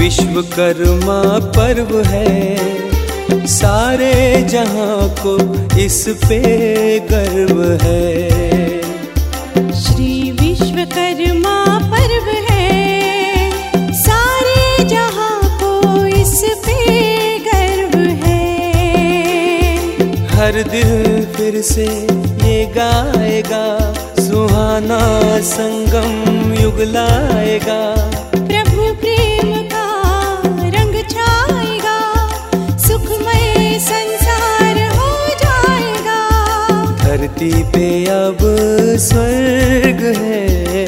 विश्वकर्मा पर्व है, सारे जहां को इस पे गर्व है। श्री विश्वकर्मा पर्व है, सारे जहां को इस पे गर्व है। हर दिल फिर से ये गाएगा, सुहाना संगम युग लाएगा। प्रभु प्रेम का रंग छाएगा, सुखमय संसार हो जाएगा। धरती पे अब स्वर्ग है।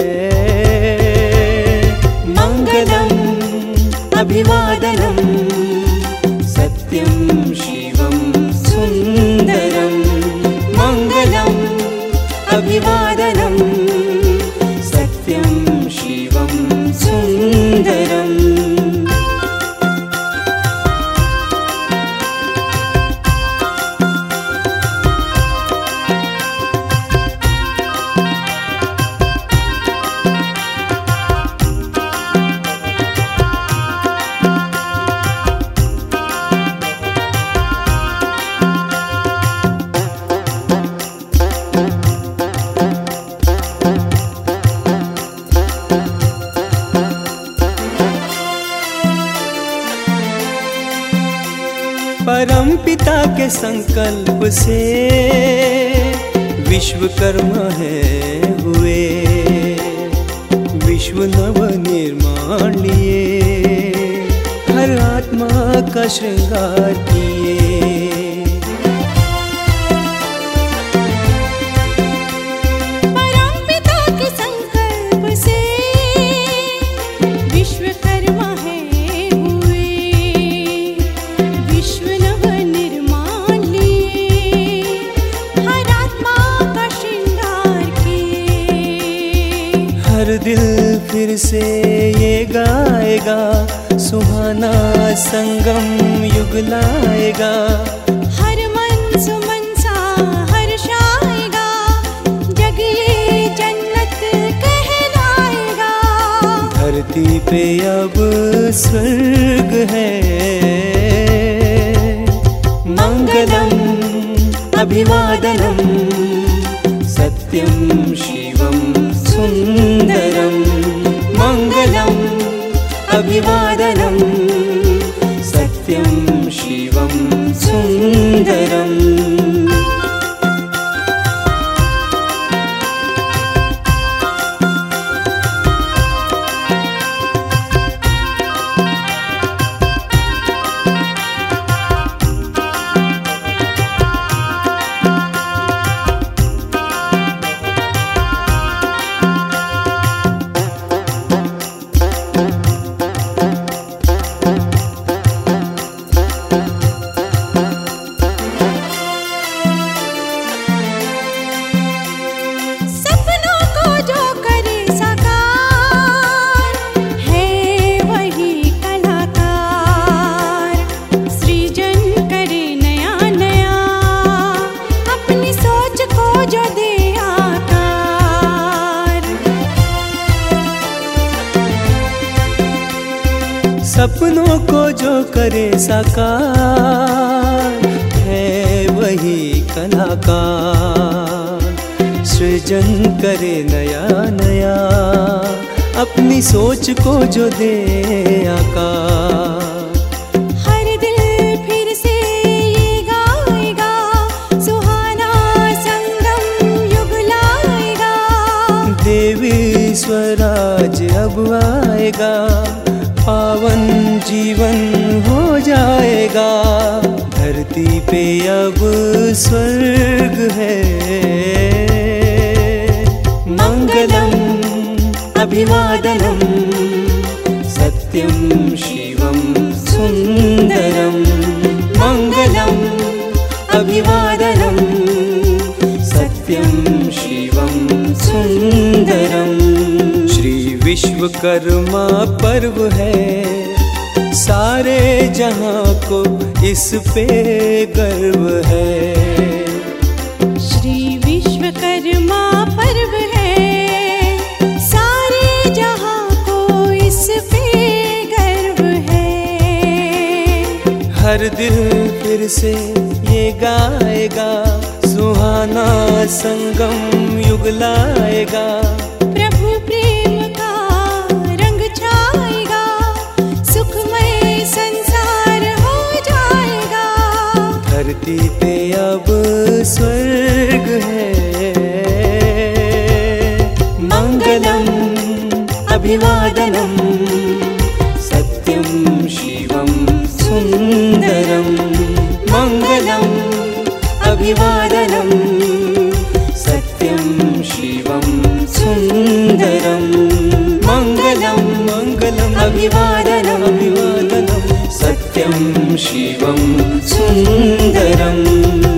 मंगलम अभिवादनम सत्यम शिवम सुंदरम। मंगलम अभिवादनम सत्यम शिवम सुंदरम। परम पिता के संकल्प से विश्वकर्मा है हुए, विश्व नव निर्माण लिए, हर आत्मा का श्रृंगार किए। परम पिता के संकल्प से विश्वकर्मा है हुए, विश्व नव निर्माण लिए, हर आत्मा का श्रृंगार किए। हर दिल फिर से ये गाएगा, सुहाना संगम युग लाएगा। हर मन सुमन सा हर्षाएगा, जग ये जन्नत कहलाएगा। धरती पे अब स्वर्ग है। मंगलम अभिवादनम सत्यम शिवम सुंदरम। मंगलम अभिवादनम सत्यम शिवम सुंदरम। सपनों को जो करे साकार है वही कलाकार। सृजन करे नया नया, अपनी सोच को जो दे आकार। हर दिल फिर से ये गाएगा, सुहाना संगम युग लाएगा। देवी स्वराज अब आएगा, पावन जीवन हो जाएगा। धरती पे अब स्वर्ग है। मंगलम अभिवादनम सत्यम शिवम सुंदरम। मंगलम अभिवादनम सत्यम शिवम सुंदरम। विश्वकर्मा पर्व है, सारे जहां को इस पे गर्व है। श्री विश्वकर्मा पर्व है, सारे जहां को इस पे गर्व है। हर दिल फिर से ये गाएगा, सुहाना संगम युग लाएगा। प्रभु प्रेम का रंग छाएगा, सुखमय संसार हो जाएगा। धरती पे अब स्वर्ग है। मंगलम अभिवादनम सत्यम शिवम सुंदरम। मंगलम अभिवादनम सत्यम शिवम सुंदरम। मंगलम मंगलम अभिवादनम अभिवादनम सत्यम शिवम सुंदरम।